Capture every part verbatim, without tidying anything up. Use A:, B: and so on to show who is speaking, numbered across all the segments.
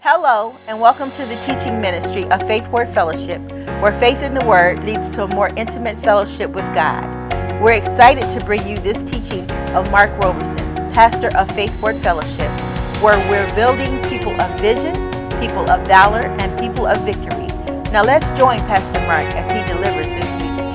A: Hello, and welcome to the teaching ministry of Faith Word Fellowship, where faith in the Word leads to a more intimate fellowship with God. We're excited to bring you this teaching of Mark Roberson, pastor of Faith Word Fellowship, where we're building people of vision, people of valor, and people of victory. Now let's join Pastor Mark as he delivers this week's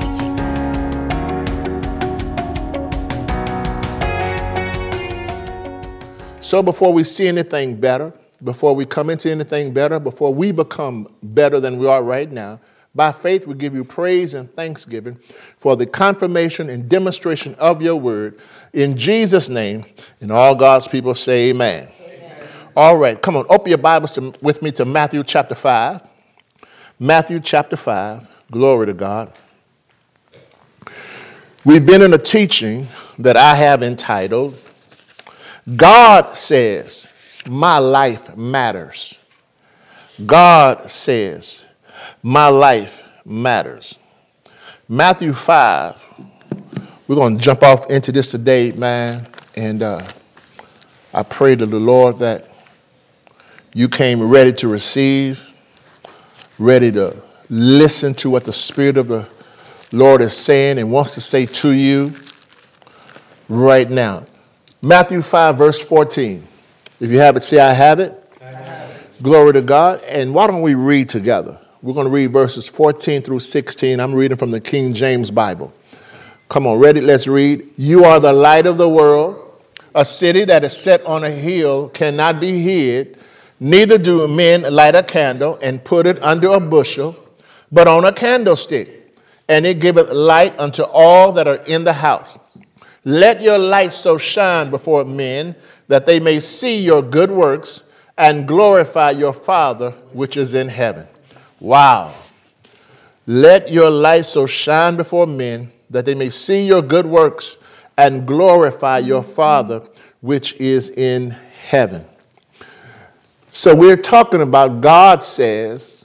A: teaching.
B: So before we see anything better, before we come into anything better, before we become better than we are right now, by faith we give you praise and thanksgiving for the confirmation and demonstration of your word. In Jesus' name, and all God's people say amen. Amen. All right, come on, open your Bibles to, with me to Matthew chapter five. Matthew chapter five, glory to God. We've been in a teaching that I have entitled, God Says My Life Matters. God says, my life matters. Matthew five, we're going to jump off into this today, man. And uh, I pray to the Lord that you came ready to receive, ready to listen to what the Spirit of the Lord is saying and wants to say to you right now. Matthew five, verse fourteen. If you have it, say, I have it. I have it. Glory to God. And why don't we read together? We're going to read verses fourteen through sixteen. I'm reading from the King James Bible. Come on, ready? Let's read. You are the light of the world. A city that is set on a hill cannot be hid. Neither do men light a candle and put it under a bushel, but on a candlestick, and it giveth light unto all that are in the house. Let your light so shine before men that they may see your good works and glorify your Father which is in heaven. Wow. Let your light so shine before men that they may see your good works and glorify your Father which is in heaven. So we're talking about God says,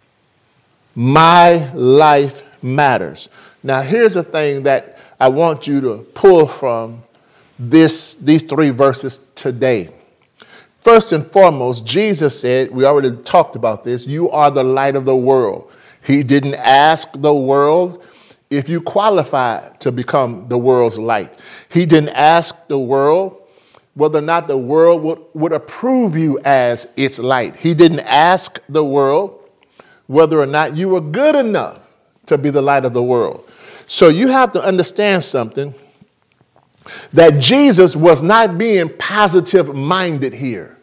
B: my life matters. Now here's the thing that I want you to pull from this, these three verses today. First and foremost, Jesus said, we already talked about this, you are the light of the world. He didn't ask the world if you qualify to become the world's light. He didn't ask the world whether or not the world would, would approve you as its light. He didn't ask the world whether or not you were good enough to be the light of the world. So you have to understand something, that Jesus was not being positive-minded here.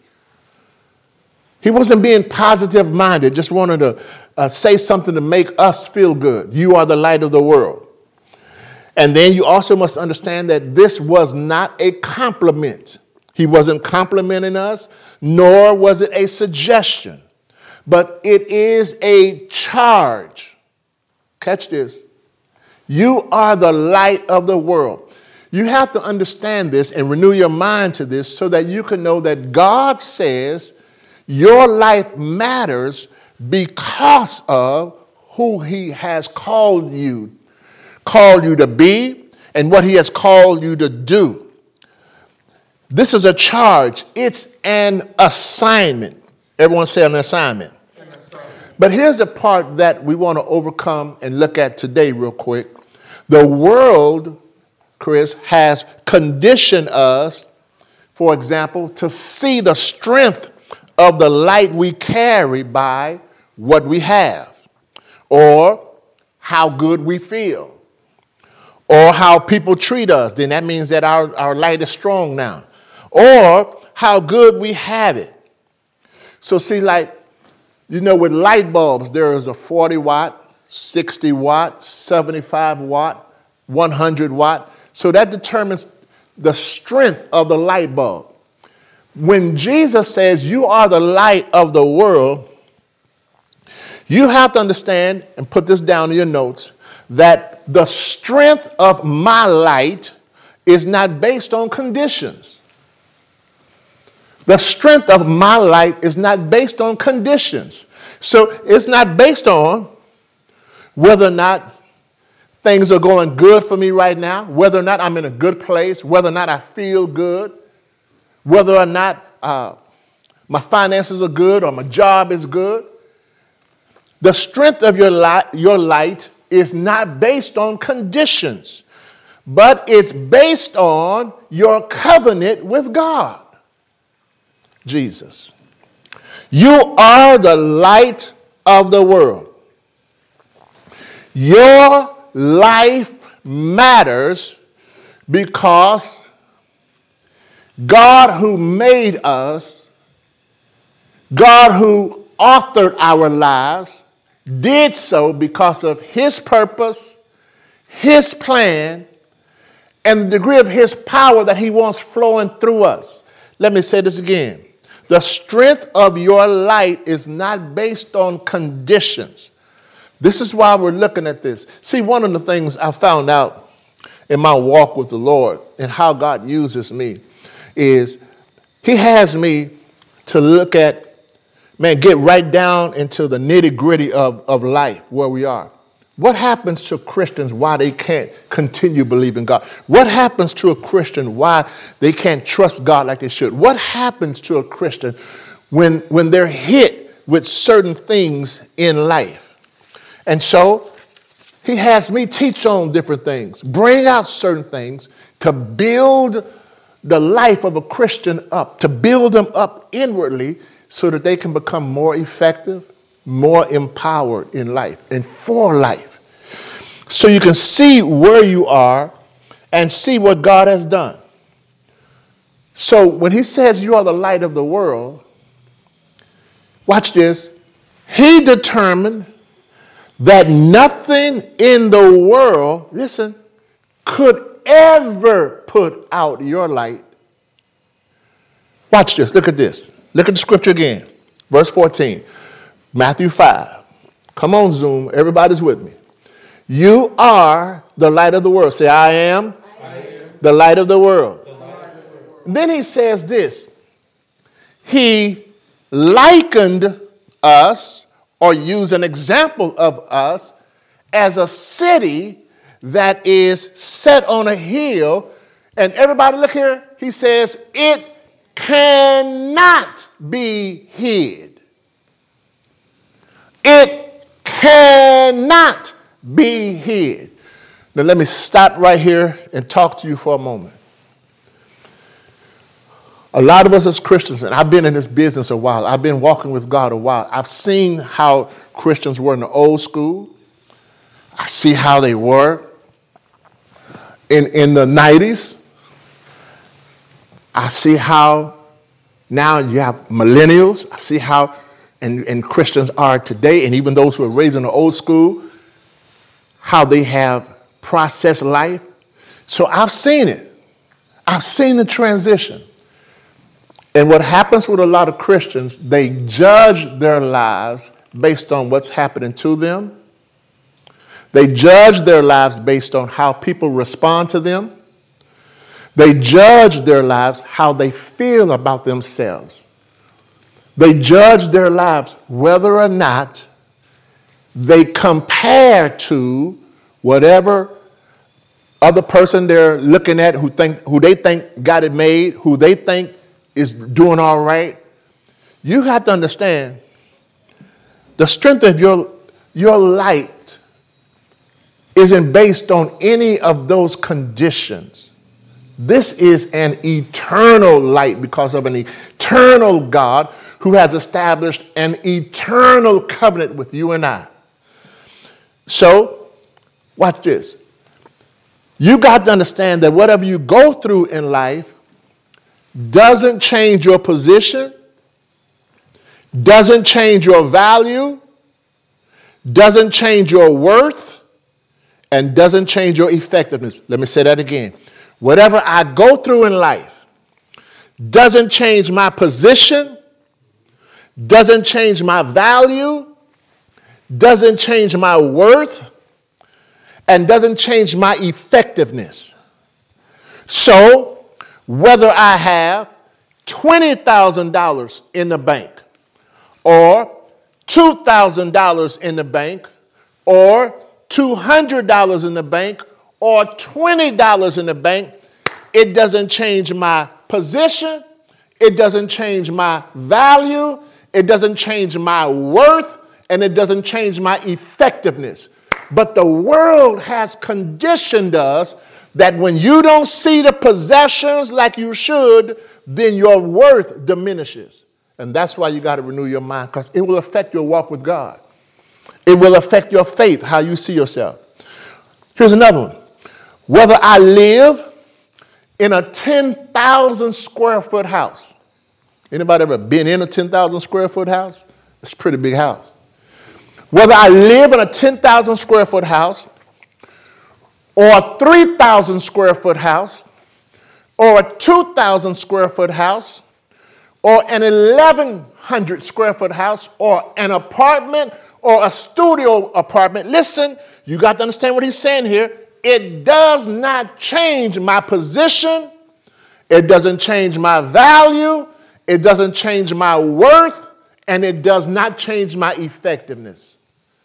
B: He wasn't being positive-minded, just wanted to uh, say something to make us feel good. You are the light of the world. And then you also must understand that this was not a compliment. He wasn't complimenting us, nor was it a suggestion, but it is a charge. Catch this. You are the light of the world. You have to understand this and renew your mind to this so that you can know that God says your life matters because of who he has called you, called you to be, and what he has called you to do. This is a charge. It's an assignment. Everyone say an assignment. An assignment. But here's the part that we want to overcome and look at today real quick. The world, Chris, has conditioned us, for example, to see the strength of the light we carry by what we have, or how good we feel, or how people treat us. Then that means that our, our light is strong now, or how good we have it. So see, like, you know, with light bulbs, there is a forty watt, sixty watt, seventy-five watt, one hundred watt. So that determines the strength of the light bulb. When Jesus says you are the light of the world, you have to understand, and put this down in your notes, that the strength of my light is not based on conditions. The strength of my light is not based on conditions. So it's not based on whether or not things are going good for me right now, whether or not I'm in a good place, whether or not I feel good, whether or not uh, my finances are good, or my job is good. The strength of your light, your light is not based on conditions, but it's based on your covenant with God, Jesus. You are the light of the world. Your life matters because God who made us, God who authored our lives, did so because of his purpose, his plan, and the degree of his power that he wants flowing through us. Let me say this again. The strength of your light is not based on conditions. This is why we're looking at this. See, one of the things I found out in my walk with the Lord and how God uses me is he has me to look at, man, get right down into the nitty gritty of, of life where we are. What happens to Christians why they can't continue believing God? What happens to a Christian why they can't trust God like they should? What happens to a Christian when, when they're hit with certain things in life? And so he has me teach on different things, bring out certain things to build the life of a Christian up, to build them up inwardly so that they can become more effective, more empowered in life and for life. So you can see where you are and see what God has done. So when he says you are the light of the world, watch this. He determined that nothing in the world, listen, could ever put out your light. Watch this. Look at this. Look at the scripture again. Verse fourteen. Matthew five. Come on, Zoom. Everybody's with me. You are the light of the world. Say, I am, I am. The light of the world. The light of the world. Then he says this. He likened us, or used an example of us, as a city that is set on a hill. And everybody look here. He says, it cannot be hid. It cannot be hid. Now let me stop right here and talk to you for a moment. A lot of us as Christians, and I've been in this business a while, I've been walking with God a while, I've seen how Christians were in the old school. I see how they were in, in the nineties. I see how now you have millennials. I see how and, and Christians are today, and even those who are raised in the old school, how they have processed life. So I've seen it. I've seen the transition. And what happens with a lot of Christians, they judge their lives based on what's happening to them. They judge their lives based on how people respond to them. They judge their lives how they feel about themselves. They judge their lives whether or not they compare to whatever other person they're looking at who think who they think got it made, who they think is doing all right. You have to understand the strength of your, your light isn't based on any of those conditions. This is an eternal light because of an eternal God who has established an eternal covenant with you and I. So, watch this. You got to understand that whatever you go through in life doesn't change your position, doesn't change your value, doesn't change your worth, and doesn't change your effectiveness. Let me say that again. Whatever I go through in life doesn't change my position, doesn't change my value, doesn't change my worth, and doesn't change my effectiveness. So, whether I have twenty thousand dollars in the bank, or two thousand dollars in the bank, or two hundred dollars in the bank, or twenty dollars in the bank, it doesn't change my position, It doesn't change my value. It doesn't change my worth. And it doesn't change my effectiveness. But the world has conditioned us that when you don't see the possessions like you should, then your worth diminishes. And that's why you got to renew your mind, because it will affect your walk with God. It will affect your faith, how you see yourself. Here's another one. Whether I live in a ten thousand square foot house. Anybody ever been in a ten thousand square foot house? It's a pretty big house. Whether I live in a ten thousand square foot house, or a three thousand square foot house, or a two thousand square foot house, or an eleven hundred square foot house, or an apartment, or a studio apartment. Listen, you got to understand what he's saying here. It does not change my position. It doesn't change my value. It doesn't change my worth. And it does not change my effectiveness.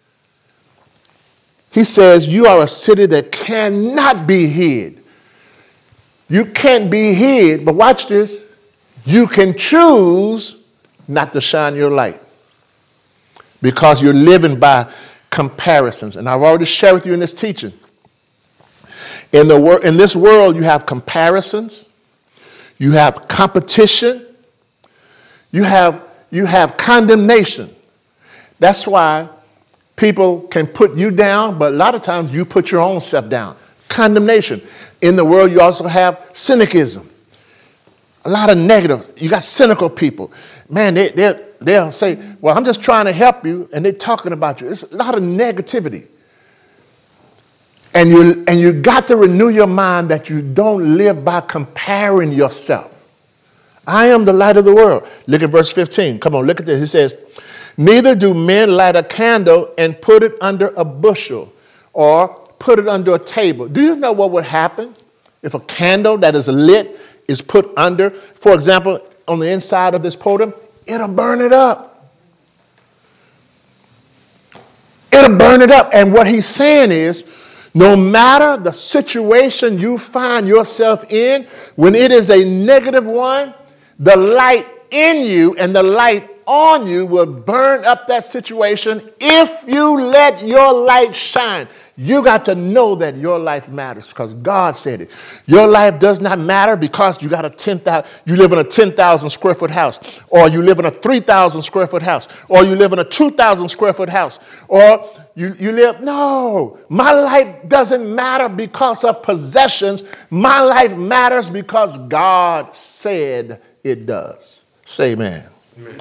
B: He says, you are a city that cannot be hid. You can't be hid, but watch this. You can choose not to shine your light because you're living by comparisons. And I've already shared with you in this teaching. In, the wor- in this world, you have comparisons. You have competition. You have, you have condemnation. That's why people can put you down, but a lot of times you put your own self down. Condemnation. In the world, you also have cynicism. A lot of negative. You got cynical people. Man, they, they, they'll say, well, I'm just trying to help you, and they're talking about you. It's a lot of negativity. And you, and you got to renew your mind that you don't live by comparing yourself. I am the light of the world. Look at verse fifteen. Come on, look at this. He says, neither do men light a candle and put it under a bushel or put it under a table. Do you know what would happen if a candle that is lit is put under, for example, on the inside of this podium? It'll burn it up. It'll burn it up. And what he's saying is, no matter the situation you find yourself in, when it is a negative one, the light in you and the light on you will burn up that situation if you let your light shine. You got to know that your life matters because God said it. Your life does not matter because you got a ten thousand, you live in a ten thousand square foot house, or you live in a three thousand square foot house, or you live in a two thousand square foot house, or you, you live, no, my life doesn't matter because of possessions. My life matters because God said it does. Say amen. Amen.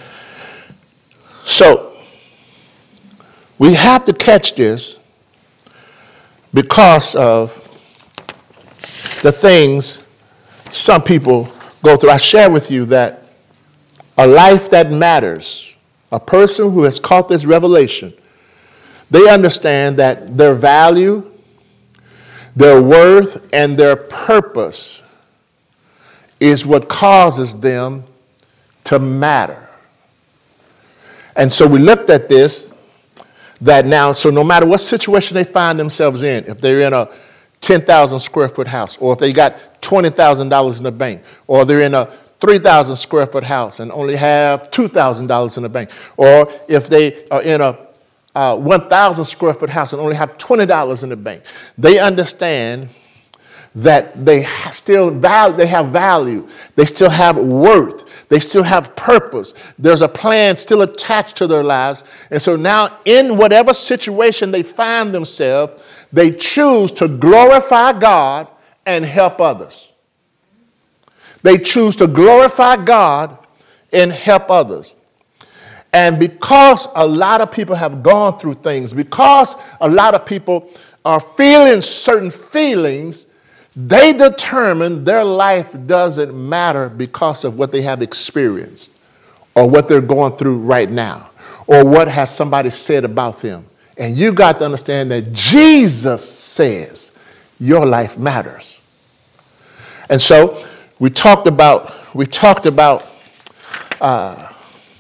B: So, we have to catch this because of the things some people go through. I share with you that a life that matters, a person who has caught this revelation, they understand that their value, their worth, and their purpose is what causes them to matter. And so we looked at this, that now, so no matter what situation they find themselves in, if they're in a ten thousand square foot house, or if they got twenty thousand dollars in the bank, or they're in a three thousand square foot house and only have two thousand dollars in the bank, or if they are in a uh, one thousand square foot house and only have twenty dollars in the bank, they understand that they still value, they have value, they still have worth. They still have purpose. There's a plan still attached to their lives. And so now in whatever situation they find themselves, they choose to glorify God and help others. They choose to glorify God and help others. And because a lot of people have gone through things, because a lot of people are feeling certain feelings, they determine their life doesn't matter because of what they have experienced or what they're going through right now or what has somebody said about them. And you got to understand that Jesus says your life matters. And so we talked about, we talked about uh,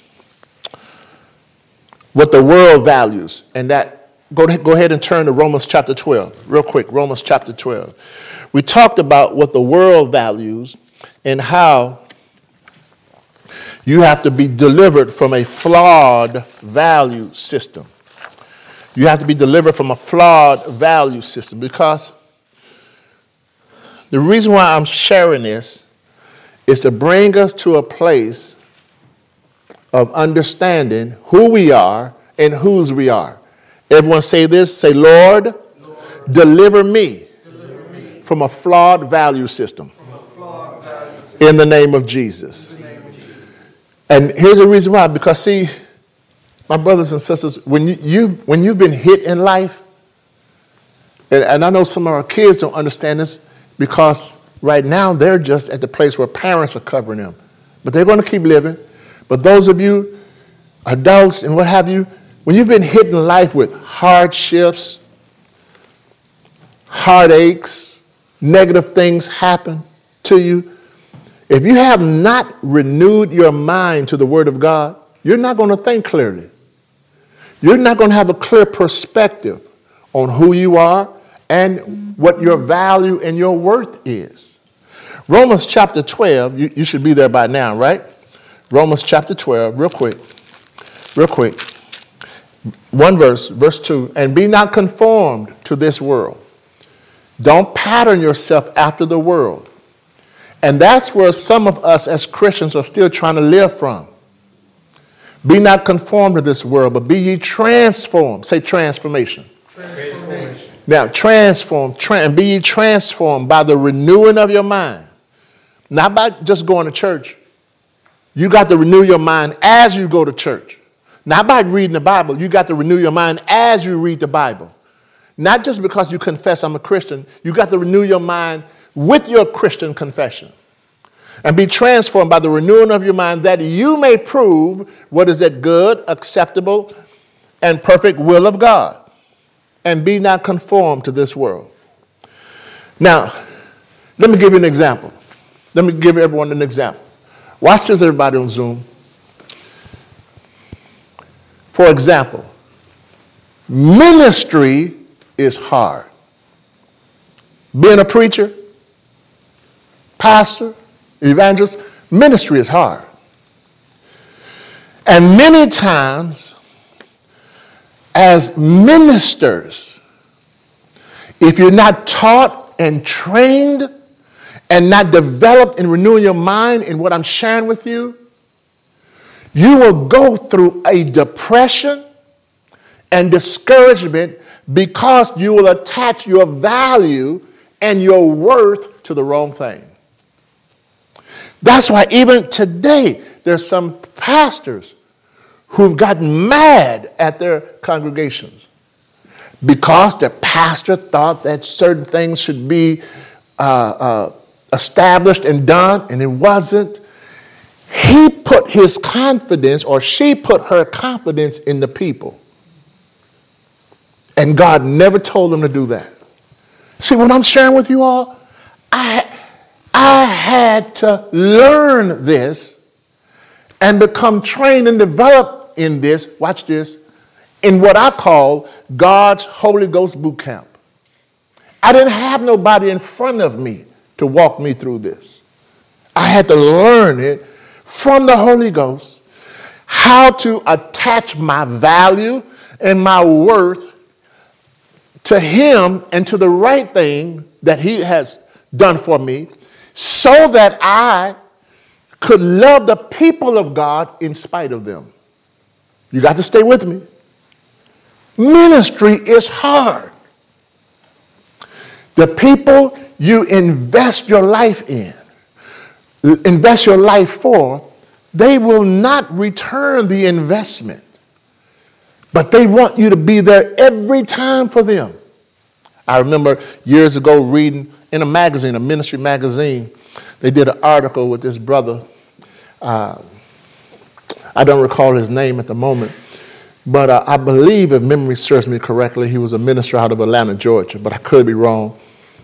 B: what the world values, and that, go, go ahead and turn to Romans chapter twelve, real quick, Romans chapter twelve. We talked about what the world values and how You have to be delivered from a flawed value system. You have to be delivered from a flawed value system, because the reason why I'm sharing this is to bring us to a place of understanding who we are and whose we are. Everyone say this. Say, Lord, Lord deliver, me deliver me from a flawed value system, a flawed value system. In the name of Jesus. In the name of Jesus. And here's the reason why. Because, see, my brothers and sisters, when, you, you, when you've been hit in life, and, and I know some of our kids don't understand this, because right now they're just at the place where parents are covering them. But they're going to keep living. But those of you, adults and what have you, when you've been hit in life with hardships, heartaches, negative things happen to you, if you have not renewed your mind to the Word of God, you're not going to think clearly. You're not going to have a clear perspective on who you are and what your value and your worth is. Romans chapter twelve, you, you should be there by now, right? Romans chapter twelve, real quick, real quick. One verse, verse two, and be not conformed to this world. Don't pattern yourself after the world. And that's where some of us as Christians are still trying to live from. Be not conformed to this world, but be ye transformed. Say transformation. Transformation. Now, transform, tra- and be ye transformed by the renewing of your mind. Not by just going to church. You got to renew your mind as you go to church. Not by reading the Bible. You got to renew your mind as you read the Bible. Not just because you confess I'm a Christian. You got to renew your mind with your Christian confession. And be transformed by the renewing of your mind, that you may prove what is that good, acceptable, and perfect will of God. And be not conformed to this world. Now, let me give you an example. Let me give everyone an example. Watch this, everybody on Zoom. For example, ministry is hard. Being a preacher, pastor, evangelist, ministry is hard. And many times, as ministers, if you're not taught and trained and not developed in renewing your mind in what I'm sharing with you, you will go through a depression and discouragement because you will attach your value and your worth to the wrong thing. That's why even today there's some pastors who've gotten mad at their congregations because the pastor thought that certain things should be uh, uh, established and done, and it wasn't. He put his confidence, or she put her confidence in the people. And God never told them to do that. See, what I'm sharing with you all, I, I had to learn this and become trained and developed in this, watch this, in what I call God's Holy Ghost boot camp. I didn't have nobody in front of me to walk me through this. I had to learn it from the Holy Ghost, how to attach my value and my worth to Him and to the right thing that He has done for me, so that I could love the people of God in spite of them. You got to stay with me. Ministry is hard. The people you invest your life in, invest your life for, they will not return the investment. But they want you to be there every time for them. I remember years ago reading in a magazine, a ministry magazine, they did an article with this brother. Uh, I don't recall his name at the moment, but uh, I believe, if memory serves me correctly, he was a minister out of Atlanta, Georgia, but I could be wrong.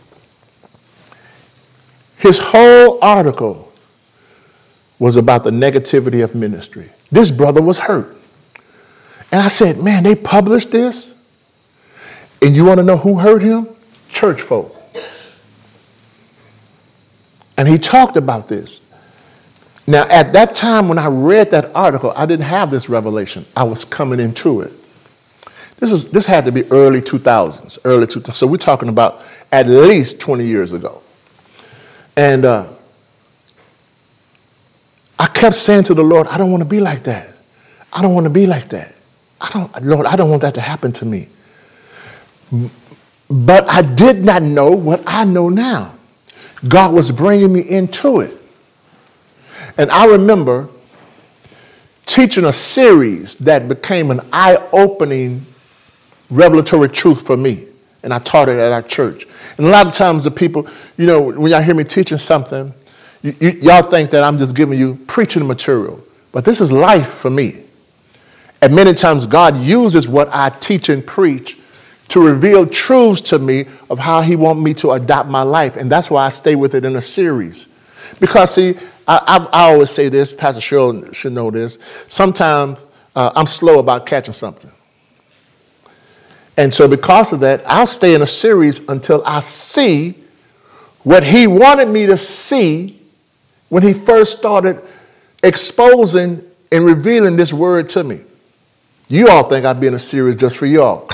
B: His whole article was about the negativity of ministry. This brother was hurt. And I said, man, they published this? And you want to know who hurt him? Church folk. And he talked about this. Now, at that time when I read that article, I didn't have this revelation. I was coming into it. This was this had to be early two thousands, early two thousands. So we're talking about at least twenty years ago. And uh, I kept saying to the Lord, I don't want to be like that. I don't want to be like that. I don't, Lord, I don't want that to happen to me. But I did not know what I know now. God was bringing me into it. And I remember teaching a series that became an eye-opening revelatory truth for me. And I taught it at our church. And a lot of times the people, you know, when y'all hear me teaching something, y- y- y'all think that I'm just giving you preaching material. But this is life for me. And many times God uses what I teach and preach to reveal truths to me of how he wants me to adopt my life. And that's why I stay with it in a series. Because, see, I, I, I always say this, Pastor Cheryl should know this. Sometimes uh, I'm slow about catching something. And so because of that, I'll stay in a series until I see what he wanted me to see when he first started exposing and revealing this word to me. You all think I'd be in a series just for y'all.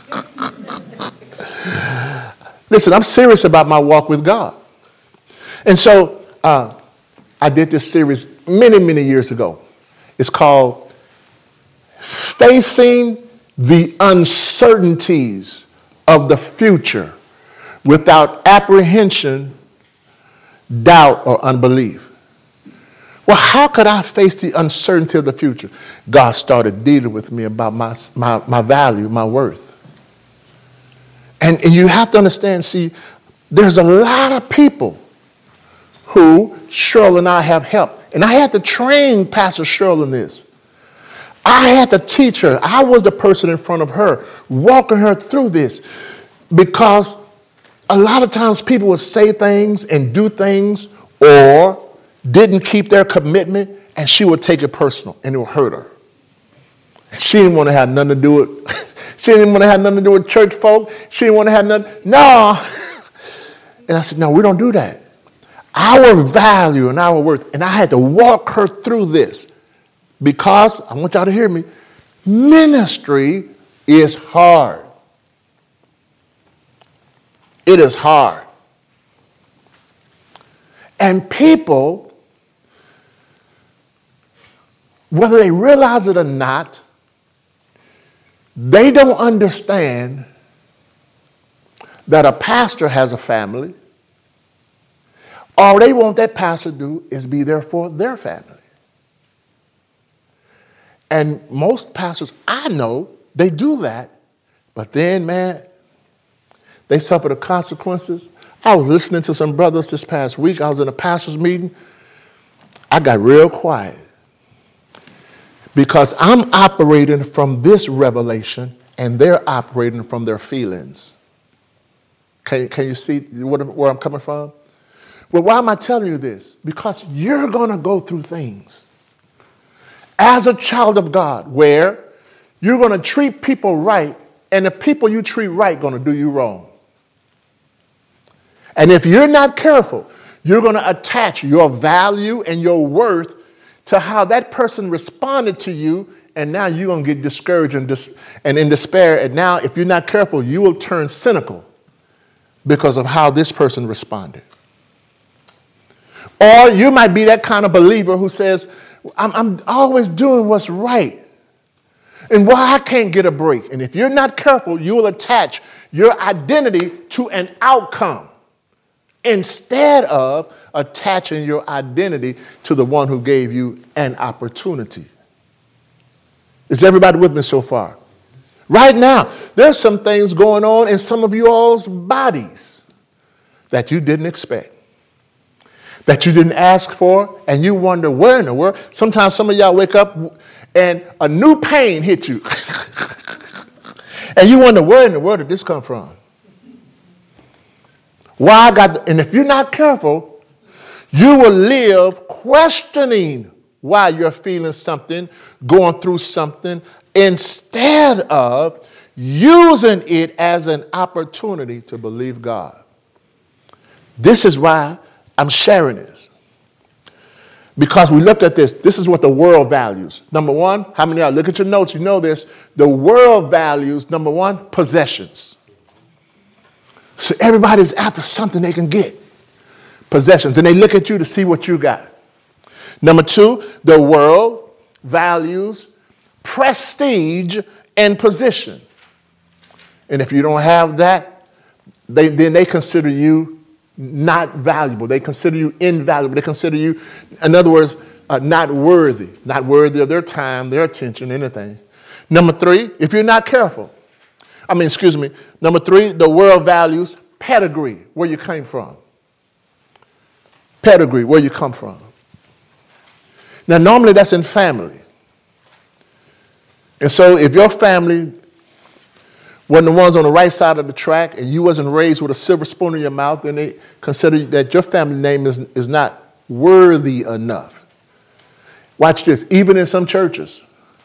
B: Listen, I'm serious about my walk with God. And so uh, I did this series many, many years ago. It's called Facing the Uncertainties of the Future Without Apprehension, Doubt, or Unbelief. Well, how could I face the uncertainty of the future? God started dealing with me about my, my, my value, my worth. And, and you have to understand, see, there's a lot of people who Cheryl and I have helped. And I had to train Pastor Cheryl in this. I had to teach her. I was the person in front of her, walking her through this. Because a lot of times people would say things and do things or didn't keep their commitment, and she would take it personal, and it would hurt her. And she didn't want to have nothing to do with She didn't want to have nothing to do with church folk. She didn't want to have nothing. No. And I said, no, we don't do that. Our value and our worth. And I had to walk her through this because, I want y'all to hear me, ministry is hard. It is hard. And people, whether they realize it or not, they don't understand that a pastor has a family. All they want that pastor to do is be there for their family. And most pastors I know, they do that. But then, man, they suffer the consequences. I was listening to some brothers this past week. I was in a pastor's meeting. I got real quiet. Because I'm operating from this revelation and they're operating from their feelings. Can, can you see what, where I'm coming from? Well, why am I telling you this? Because you're going to go through things as a child of God where you're going to treat people right, and the people you treat right are going to do you wrong. And if you're not careful, you're going to attach your value and your worth to how that person responded to you, and now you're going to get discouraged and, dis- and in despair. And now, if you're not careful, you will turn cynical because of how this person responded. Or you might be that kind of believer who says, I'm, I'm always doing what's right, and why I can't get a break. And if you're not careful, you will attach your identity to an outcome instead of attaching your identity to the one who gave you an opportunity. Is everybody with me so far? Right now, there's some things going on in some of you all's bodies that you didn't expect, that you didn't ask for, and you wonder where in the world. Sometimes some of y'all wake up and a new pain hit you. And you wonder, where in the world did this come from? Why I got, and if you're not careful, you will live questioning why you're feeling something, going through something, instead of using it as an opportunity to believe God. This is why I'm sharing this. Because we looked at this. This is what the world values. Number one, how many of y'all look at your notes? You know this. The world values, number one, possessions. So everybody's after something they can get. Possessions. And they look at you to see what you got. Number two, the world values prestige and position. And if you don't have that, they, then they consider you not valuable. They consider you invaluable. They consider you, in other words, uh, not worthy. Not worthy of their time, their attention, anything. Number three, if you're not careful. I mean, excuse me. Number three, the world values pedigree, where you came from. Pedigree, where you come from. Now, normally that's in family. And so if your family wasn't the ones on the right side of the track and you wasn't raised with a silver spoon in your mouth, then they consider that your family name is, is not worthy enough. Watch this, even in some churches.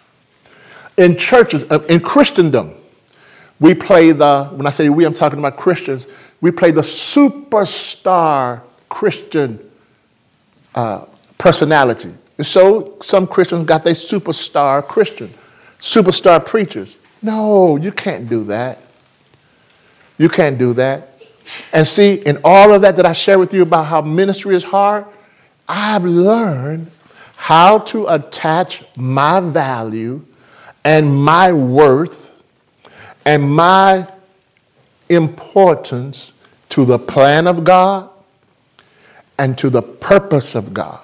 B: In churches, in Christendom, we play the, when I say we, I'm talking about Christians, we play the superstar Christian uh, personality. And so some Christians got their superstar Christian, superstar preachers. No, you can't do that. You can't do that. And see, in all of that that I share with you about how ministry is hard, I've learned how to attach my value and my worth and my importance to the plan of God and to the purpose of God.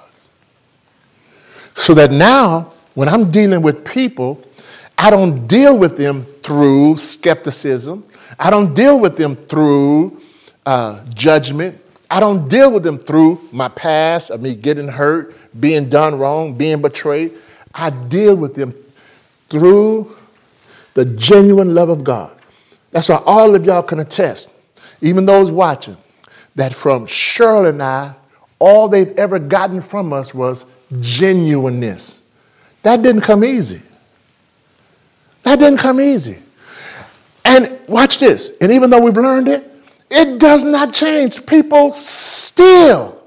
B: So that now, when I'm dealing with people, I don't deal with them through skepticism. I don't deal with them through uh, judgment. I don't deal with them through my past of me getting hurt, being done wrong, being betrayed. I deal with them through the genuine love of God. That's why all of y'all can attest, even those watching, that from Shirley and I, all they've ever gotten from us was genuineness. That didn't come easy. That didn't come easy. And watch this. And even though we've learned it, it does not change. People still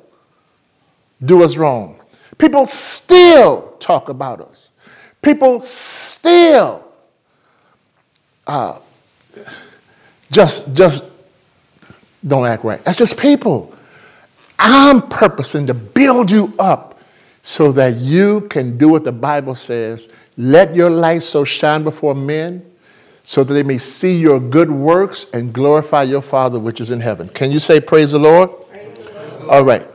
B: do us wrong. People still talk about us. People still uh, just, just don't act right. That's just people. I'm purposing to build you up so that you can do what the Bible says. Let your light so shine before men so that they may see your good works and glorify your Father which is in heaven. Can you say praise the Lord? Praise the Lord. All right.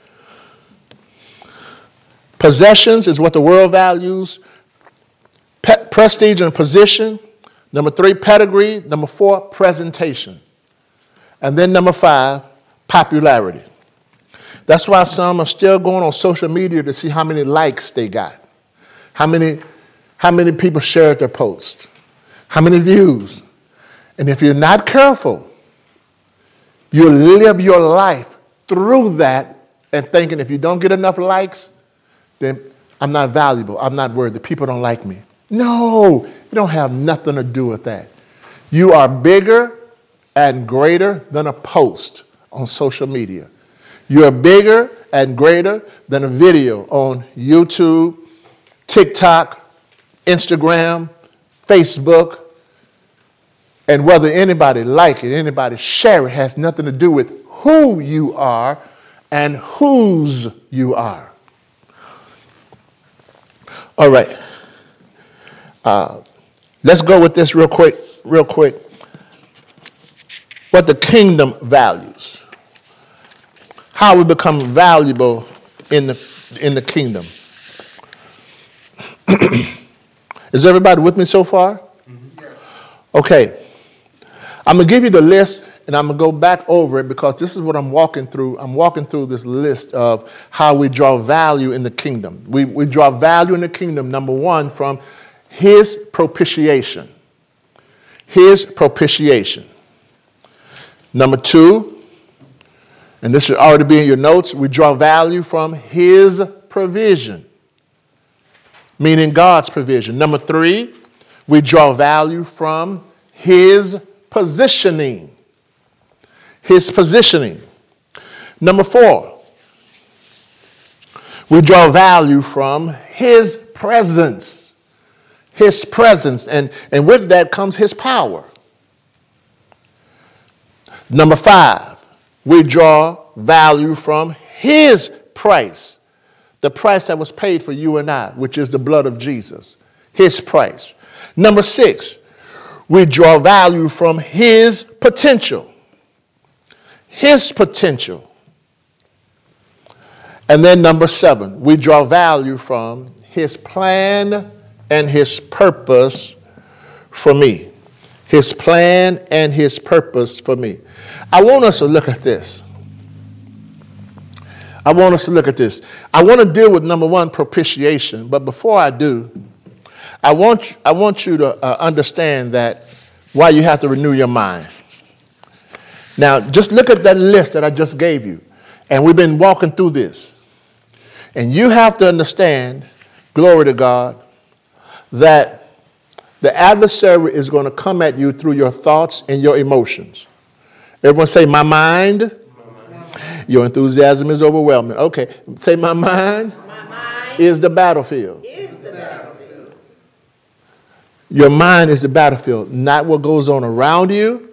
B: Possessions is what the world values. Pe- prestige and position. Number three, pedigree. Number four, presentation. And then number five, popularity. That's why some are still going on social media to see how many likes they got. How many, how many people shared their post. How many views. And if you're not careful, you'll live your life through that and thinking if you don't get enough likes, then I'm not valuable. I'm not worthy. People don't like me. No, it don't have nothing to do with that. You are bigger and greater than a post on social media. You're bigger and greater than a video on YouTube, TikTok, Instagram, Facebook. And whether anybody like it, anybody share it, has nothing to do with who you are and whose you are. All right. Uh, let's go with this real quick, real quick. What the kingdom values. How we become valuable in the in the kingdom. Is everybody with me so far? Okay. I'm going to give you the list, and I'm going to go back over it because this is what I'm walking through. I'm walking through this list of how we draw value in the kingdom. We, we draw value in the kingdom, number one, from his propitiation. His propitiation. Number two, and this should already be in your notes, we draw value from his provision, meaning God's provision. Number three, we draw value from his positioning. His positioning. Number four, We draw value from his presence. His presence. And, and with that comes his power. Number five, we draw value from his price. The price that was paid for you and I, which is the blood of Jesus. His price. Number six, we draw value from his potential. His potential. And then number seven, we draw value from his plan and his purpose for me. His plan and his purpose for me. I want us to look at this. I want us to look at this. I want to deal with number one, propitiation. But before I do, I want, I want you to uh, understand that why you have to renew your mind. Now, just look at that list that I just gave you. And we've been walking through this. And you have to understand, glory to God, that the adversary is going to come at you through your thoughts and your emotions. Everyone say, my mind. My mind. Your enthusiasm is overwhelming. Okay, say, my mind, my mind is the battlefield. Is the battlefield. Your mind is the battlefield, not what goes on around you,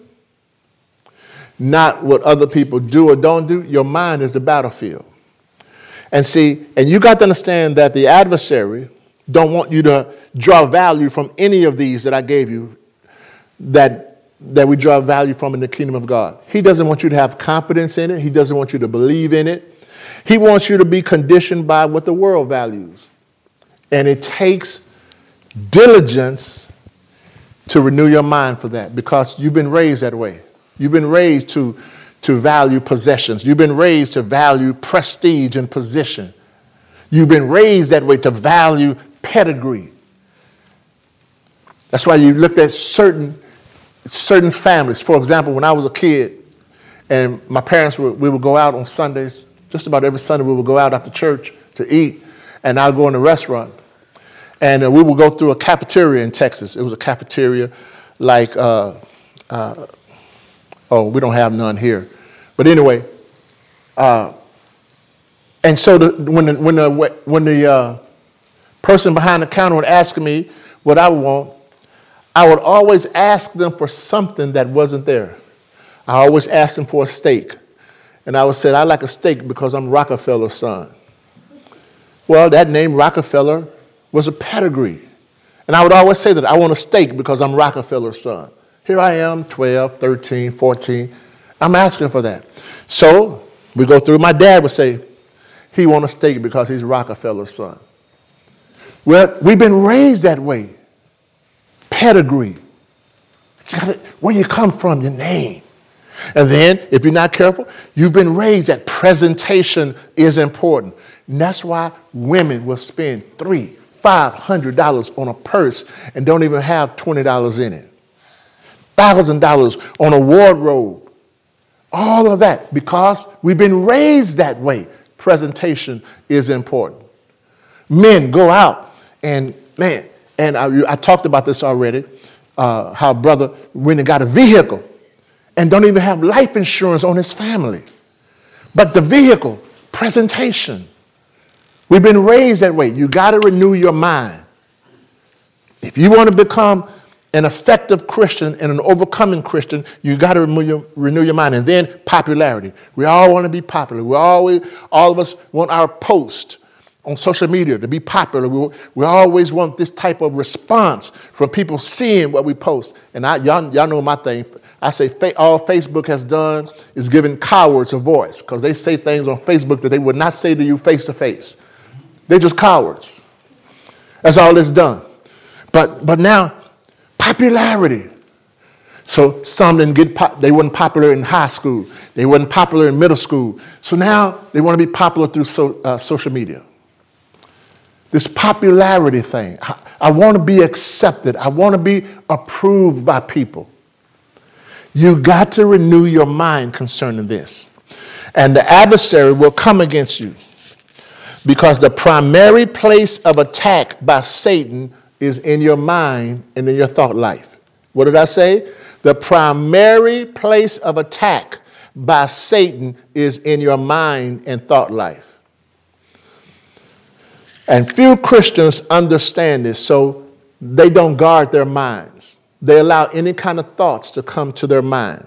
B: not what other people do or don't do. Your mind is the battlefield. And see, and you got to understand that the adversary don't want you to draw value from any of these that I gave you that, that we draw value from in the kingdom of God. He doesn't want you to have confidence in it. He doesn't want you to believe in it. He wants you to be conditioned by what the world values. And it takes diligence to renew your mind for that because you've been raised that way. You've been raised to, to value possessions. You've been raised to value prestige and position. You've been raised that way to value pedigree. That's why you looked at certain, certain families. For example, when I was a kid and my parents, would, we would go out on Sundays, just about every Sunday we would go out after church to eat, and I'd go in a restaurant. And uh, we would go through a cafeteria in Texas. It was a cafeteria like, uh, uh, oh, we don't have none here. But anyway, uh, and so the, when the, when the, when the uh, person behind the counter would ask me what I would want, I would always ask them for something that wasn't there. I always asked them for a steak. And I would say, I like a steak because I'm Rockefeller's son. Well, that name Rockefeller was a pedigree. And I would always say that I want a steak because I'm Rockefeller's son. Here I am, twelve, thirteen, fourteen. I'm asking for that. So we go through. My dad would say, he wants a steak because he's Rockefeller's son. Well, we've been raised that way. Pedigree. You gotta, where you come from, your name. And then, if you're not careful, you've been raised that presentation is important. And that's why women will spend three, five hundred dollars on a purse and don't even have twenty dollars in it. Thousand dollars on a wardrobe. All of that because we've been raised that way. Presentation is important. Men go out and man, and I, I talked about this already. Uh, how brother went and got a vehicle and don't even have life insurance on his family. But the vehicle, presentation. We've been raised that way. You got to renew your mind. If you want to become an effective Christian and an overcoming Christian, you got to renew your, renew your mind. And then popularity. We all want to be popular. We always, all of us want our post on social media to be popular. We, we always want this type of response from people seeing what we post. And I, y'all, y'all know my thing. I say fa- all Facebook has done is giving cowards a voice because they say things on Facebook that they would not say to you face to face. They're just cowards. That's all it's done. But but now, popularity. So some didn't get po- they weren't popular in high school. They weren't popular in middle school. So now they want to be popular through so, uh, social media. This popularity thing. I, I want to be accepted. I want to be approved by people. You got to renew your mind concerning this. And the adversary will come against you because the primary place of attack by Satan is in your mind and in your thought life. What did I say? The primary place of attack by Satan is in your mind and thought life. And few Christians understand this, so they don't guard their minds. They allow any kind of thoughts to come to their mind.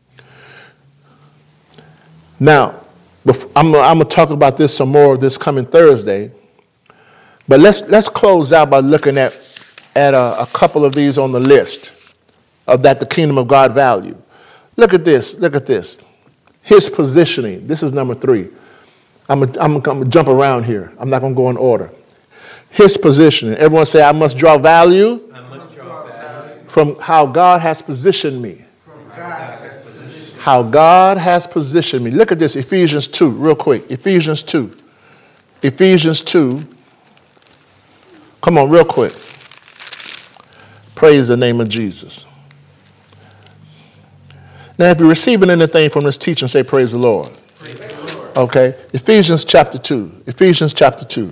B: Now, I'm, I'm going to talk about this some more this coming Thursday, but let's let's close out by looking at, at a, a couple of these on the list of that the kingdom of God value. Look at this. Look at this. His positioning. This is number three. I'm going I'm to jump around here. I'm not going to go in order. His positioning. Everyone say, I must draw value,
C: I must draw value
B: from how God has positioned me.
C: from God has positioned me.
B: How God has positioned me. Look at this, Ephesians two, real quick. Ephesians two. Ephesians two. Come on, real quick. Praise the name of Jesus. Now, if you're receiving anything from this teaching, say praise the Lord.
C: Praise the Lord.
B: Okay, Ephesians chapter two. Ephesians chapter two.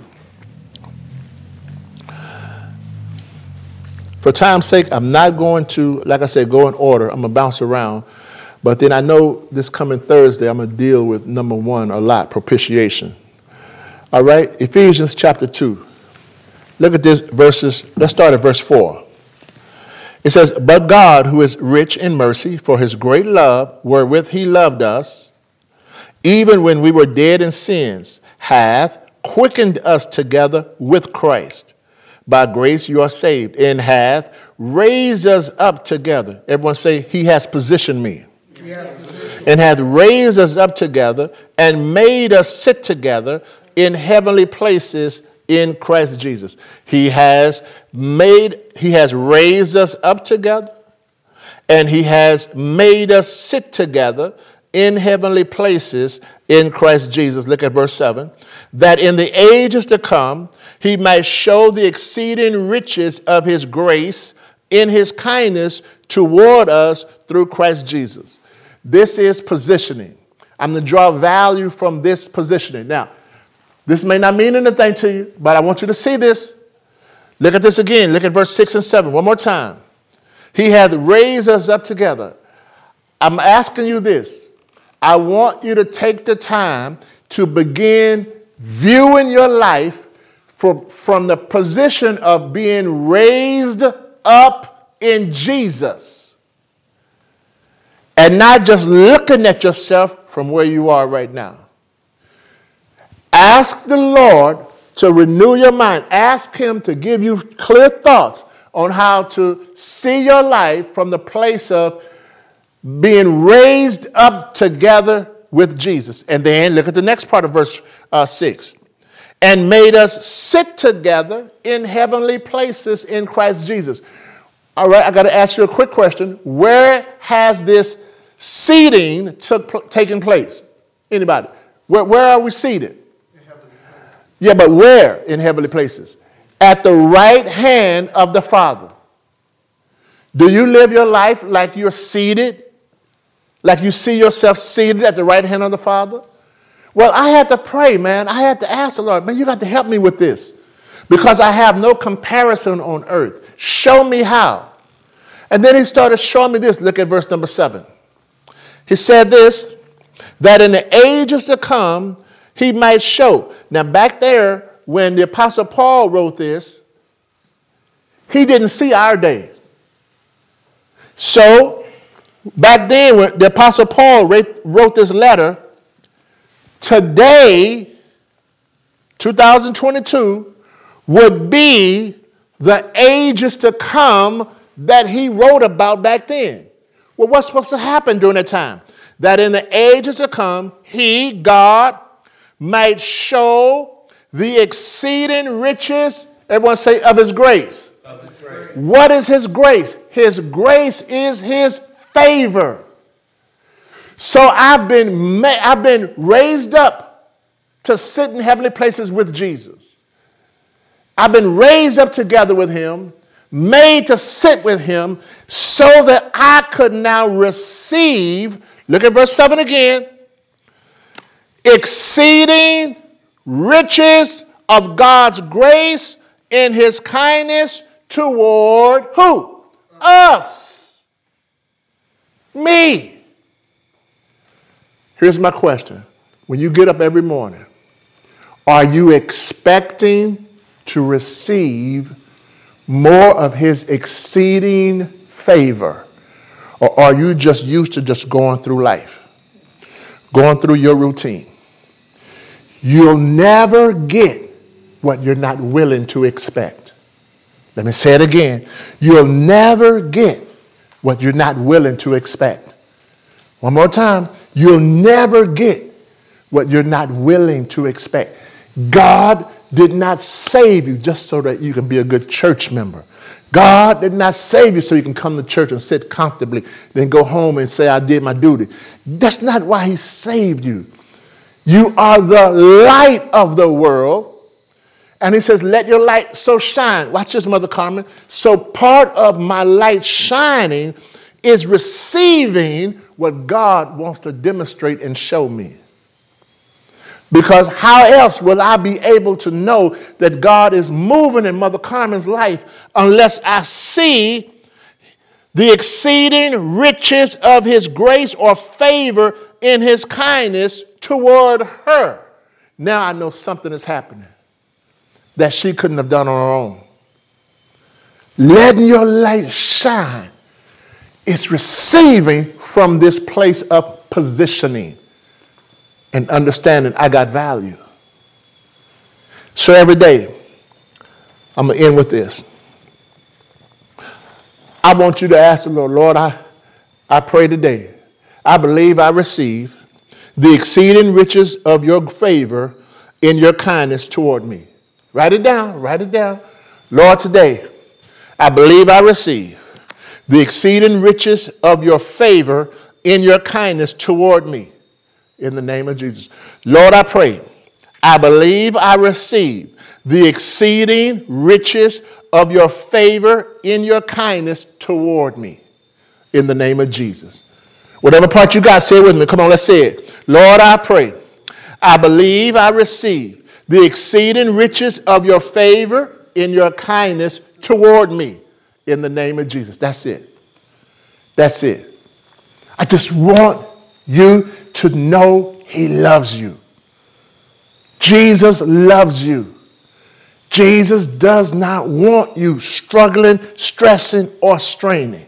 B: For time's sake, I'm not going to, like I said, go in order. I'm going to bounce around. But then I know this coming Thursday, I'm going to deal with number one a lot, propitiation. All right, Ephesians chapter two. Look at this verses. Let's start at verse four. It says, but God, who is rich in mercy, for his great love, wherewith he loved us, even when we were dead in sins, hath quickened us together with Christ. By grace you are saved, and hath raised us up together. Everyone say, he has positioned me.
C: He has positioned
B: And hath raised us up together and made us sit together in heavenly places in Christ Jesus. He has made, he has raised us up together, and he has made us sit together in heavenly places in Christ Jesus. Look at verse seven. That in the ages to come, he might show the exceeding riches of his grace in his kindness toward us through Christ Jesus. This is positioning. I'm going to draw value from this positioning. Now, this may not mean anything to you, but I want you to see this. Look at this again. Look at verse six and seven. One more time. He hath raised us up together. I'm asking you this. I want you to take the time to begin viewing your life for, from the position of being raised up in Jesus, and not just looking at yourself from where you are right now. Ask the Lord to renew your mind. Ask him to give you clear thoughts on how to see your life from the place of being raised up together with Jesus. And then look at the next part of verse uh, six. And made us sit together in heavenly places in Christ Jesus. All right, I got to ask you a quick question. Where has this seating took, taken place? Anybody? Where, where are we seated? Yeah, but where in heavenly places? At the right hand of the Father. Do you live your life like you're seated? Like you see yourself seated at the right hand of the Father? Well, I had to pray, man. I had to ask the Lord, man, you got to help me with this. Because I have no comparison on earth. Show me how. And then he started showing me this. Look at verse number seven. He said this, that in the ages to come, he might show. Now, back there, when the Apostle Paul wrote this, he didn't see our day. So, back then, when the Apostle Paul wrote this letter, today, two thousand twenty-two, would be the ages to come that he wrote about back then. Well, what's supposed to happen during that time? That in the ages to come, he, God, might show the exceeding riches, everyone say, of his grace.
C: of his grace.
B: What is his grace? His grace is his favor. So I've been, ma- I've been raised up to sit in heavenly places with Jesus. I've been raised up together with him, made to sit with him, so that I could now receive, look at verse seven again, exceeding riches of God's grace in his kindness toward who? Us. Me. Here's my question. When you get up every morning, are you expecting to receive more of his exceeding favor? Or are you just used to just going through life, going through your routine? You'll never get what you're not willing to expect. Let me say it again. You'll never get what you're not willing to expect. One more time. You'll never get what you're not willing to expect. God did not save you just so that you can be a good church member. God did not save you so you can come to church and sit comfortably, then go home and say, I did my duty. That's not why he saved you. You are the light of the world. And he says, let your light so shine. Watch this, Mother Carmen. So part of my light shining is receiving what God wants to demonstrate and show me. Because how else will I be able to know that God is moving in Mother Carmen's life unless I see the exceeding riches of his grace or favor in his kindness toward her? Now I know something is happening that she couldn't have done on her own. Letting your light shine is receiving from this place of positioning and understanding I got value. So every day, I'm going to end with this. I want you to ask the Lord, Lord, I, I pray today, I believe I receive the exceeding riches of your favor in your kindness toward me. Write it down, write it down. Lord, today, I believe I receive the exceeding riches of your favor in your kindness toward me. In the name of Jesus. Lord, I pray, I believe I receive the exceeding riches of your favor in your kindness toward me. In the name of Jesus. Whatever part you got, say it with me. Come on, let's say it. Lord, I pray, I believe I receive the exceeding riches of your favor in your kindness toward me. In the name of Jesus. That's it. That's it. I just want you to know he loves you. Jesus loves you. Jesus does not want you struggling, stressing, or straining.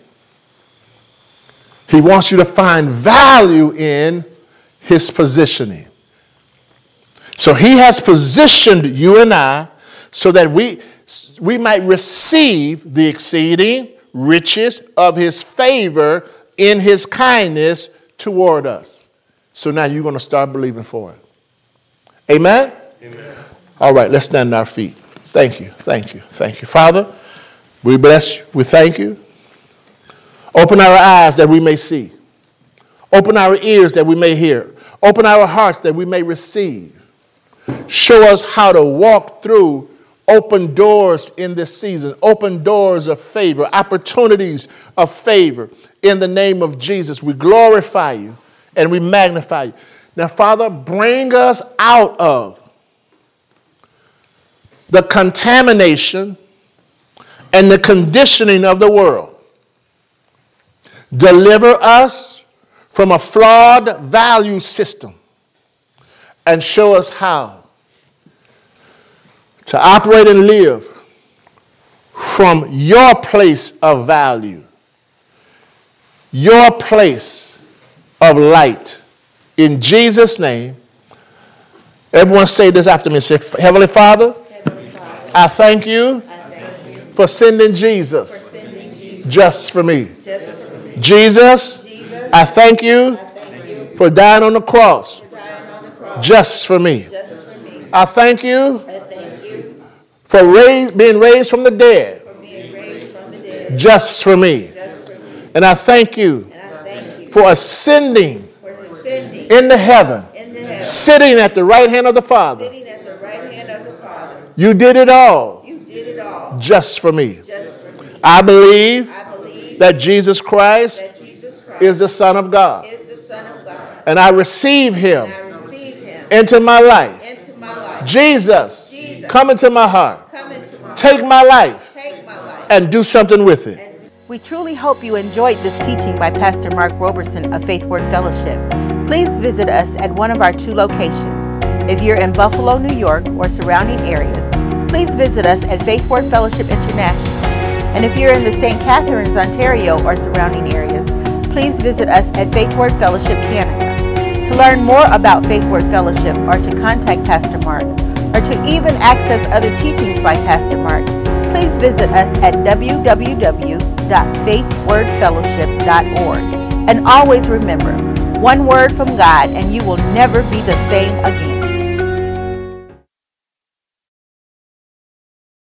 B: He wants you to find value in his positioning. So he has positioned you and I so that we, we might receive the exceeding riches of his favor in his kindness toward us. So now you're going to start believing for it. Amen? Amen. All right, let's stand on our feet. Thank you, thank you, thank you. Father, we bless you. We thank you. Open our eyes that we may see. Open our ears that we may hear. Open our hearts that we may receive. Show us how to walk through open doors in this season, open doors of favor, opportunities of favor. In the name of Jesus, we glorify you and we magnify you. Now, Father, bring us out of the contamination and the conditioning of the world. Deliver us from a flawed value system and show us how to operate and live from your place of value, your place of light. In Jesus' name, everyone say this after me. Say, Heavenly Father, Heavenly Father I, thank you I thank you for sending Jesus, for sending Jesus just for me. Just for me. Jesus, Jesus, I thank you, I thank you for dying on the cross, on the cross just for me. Just for me. I thank you, I thank you for raise, being raised from the dead, for being raised from the dead just for me. Just for me. And I thank you, and I thank you for ascending into heaven, into heaven, sitting at the right hand of the Father. Sitting at the right hand of the Father. You did it all. You did it all just for me. Just for me. I believe, I believe that Jesus Christ, that Jesus Christ is the Son of God. Is the Son of God. And I receive him, and I receive him into my life. Into my life. Jesus, Jesus, come into my heart. Come into my Take heart. My life. Take my life and do something with it.
A: We truly hope you enjoyed this teaching by Pastor Mark Roberson of Faith Word Fellowship. Please visit us at one of our two locations. If you're in Buffalo, New York, or surrounding areas, please visit us at Faith Word Fellowship International. And if you're in the Saint Catharines, Ontario or surrounding areas, please visit us at Faith Word Fellowship Canada. To learn more about Faith Word Fellowship or to contact Pastor Mark or to even access other teachings by Pastor Mark, please visit us at w w w dot faith word fellowship dot org. And always remember, one word from God and you will never be the same again.